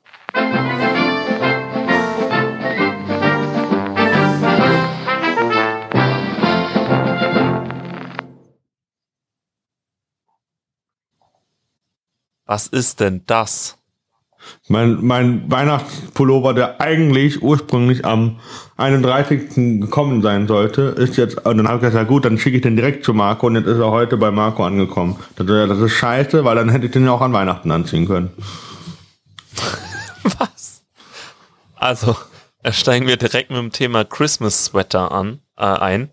Was ist denn das? Mein, mein Weihnachtspullover, der eigentlich ursprünglich am einunddreißigsten gekommen sein sollte, ist jetzt, und dann habe ich gesagt, ja gut, dann schicke ich den direkt zu Marco und jetzt ist er heute bei Marco angekommen. Das, das ist scheiße, weil dann hätte ich den ja auch an Weihnachten anziehen können. Was? Also, äh, steigen wir direkt mit dem Thema Christmas Sweater an, äh, ein.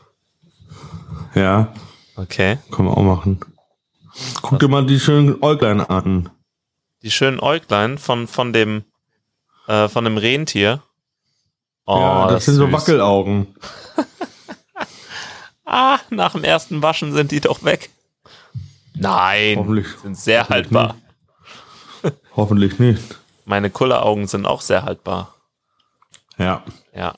Ja, Okay. können wir auch machen. Guck dir mal die schönen Äuglein an. Die schönen Äuglein von, von dem, äh, von dem Rentier. Oh, ja, das, das sind so süß. Wackelaugen. Ah, nach dem ersten Waschen sind die doch weg. Nein, Hoffentlich. sind sehr Hoffentlich haltbar. Hoffentlich nicht. Meine Kulleraugen sind auch sehr haltbar. Ja. Ja.